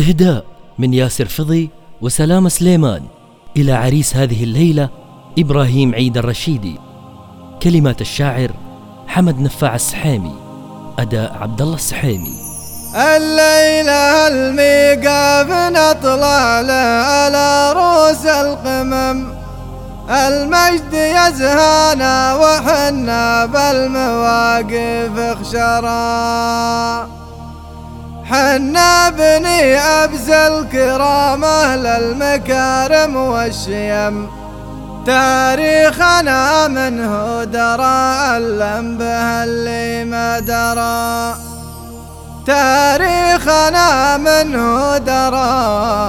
إهداء من ياسر فضي وسلام سليمان إلى عريس هذه الليلة إبراهيم عيد الرشيدي. كلمات الشاعر حمد نفاع السحيمي، أداء عبد الله السحيمي. الليلة الميقاف نطلع له على رؤوس القمم، المجد يزهانا وحنا بالمواقف خشرا، حنا بني أبز الكرامة للمكارم والشيم، تاريخنا منه درى علم به اللي ما درى، تاريخنا منه درى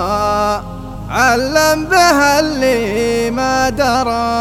علم به اللي ما درى.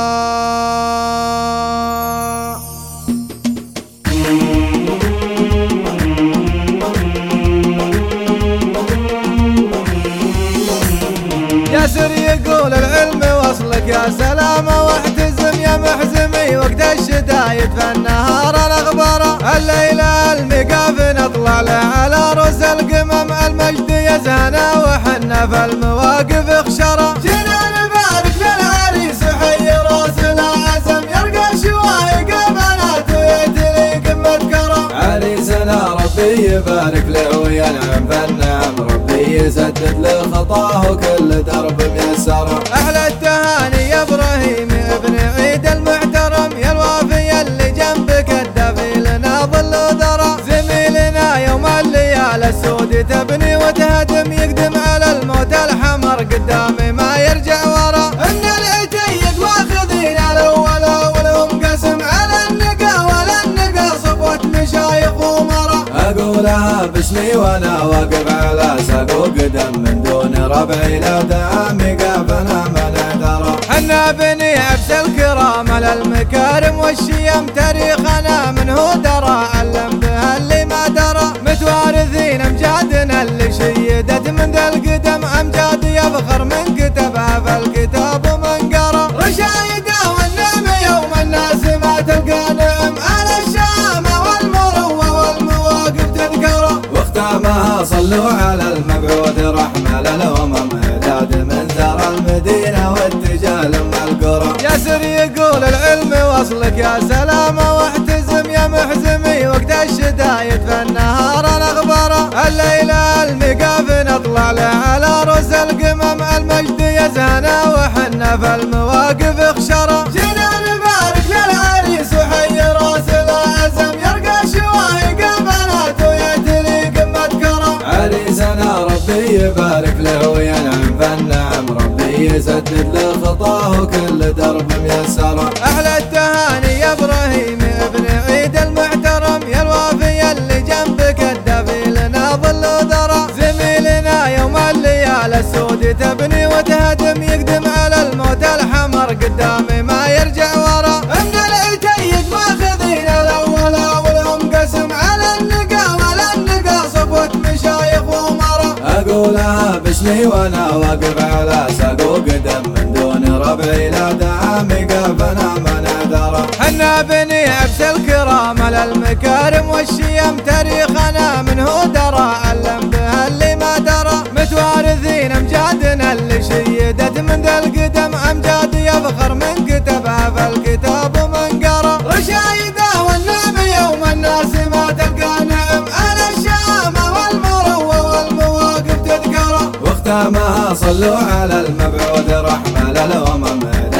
ياسر يقول العلم وصلك يا سلامة، واحتزم يا محزمي وقت الشدايد فالنهار الاخبار، الليلة الميقاف نطلع له على رؤوس القمم، المجد يزهنا وحنا في المواقف خشرة، جينا نبارك للعريس وحي راس العزم، يرقى شوايق بنات ويتلي قمة كرم، عريسنا ربي يبارك له وينعم فالنعم، ربي يسدد لخطاه وكل درب ميسر. احلى التهاني يا ابراهيم ابن عيد المحترم، يا الوافي اللي جنبك الدفي لنا ظل وذرى، زميلنا يوم الليالي السود تبني وتهدم، يقدم على الموت الحمر قدامي ما يرجع ورا، ان العتيق واخذين الاول ولهم قسم على النقا ولا النقا صفوة مشايخ ومرا، اقولها باسمي وانا واقف على ساق وقدم، من دون ربعي لا دعامي قافنا من اعترى، حنا بني عبس الكرامة للمكارم والشيم، تاريخنا منه درى علم به اللي ما درى، متوارثين امجادنا اللي شيدت من ذا القدم، امجاد يفخر من كتبها في الكتاب ومن قرى، رشايده والنعم يوم الناس ما تلقى نعم، على الشامة والمروة والمواقف تذكره، واختامها صلوا على المبعوث رحمة للأمم، اعداد من زار المدينة واتجاه لم القرى. ياسر يقول العلم وصلك يا سلامة، واحتزم يا محزمي وقت الشدايد فالنهار الاخبار، الليلة الميقاف نطلع له على رؤوس القمم، المجد يزهنا وحنا في المواقف خشرة، جينا نبارك للعريس وحي راس العزم، يرقى شوايق بنات ويتلي قمة كرم، عريسنا ربي يبارك له وينعم فالنعم، ربي يسدد لخطاه وكل درب ميسر. احلى التهاني يا ابراهيم ابن عيد المحترم، يا الوافي اللي جنبك الدفي لنا ظل وذرى، زميلنا يوم الليالي السود تبني وتهدم، يقدم على الموت الحمر قدامي ما يرجع ورا، ان العتيق ماخذين الاول ولهم قسم على النقا ولا النقا صفوة مشايخ ومرا، اقولها باسمي وانا واقف على ساق وقدم، من دون ربعي لا دعامي قافنا من اعترى، حنا بني عبس الكرامة للمكارم والشيم، تاريخنا منه درى علم به اللي ما درى، متوارثين امجادنا اللي شيدت من ذا القدم، امجاد يفخر من كتبها في الكتاب ومن قرى، رشايده والنعم يوم الناس ما تلقى نعم، على الشامة والمروة والمواقف تذكره، واختامها صلوا على المبعوث رحمة للأمم.